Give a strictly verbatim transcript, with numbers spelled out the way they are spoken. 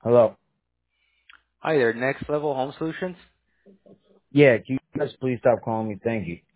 Hello. Hi there, Next Level Home Solutions. Yeah, can you guys please stop calling me? Thank you.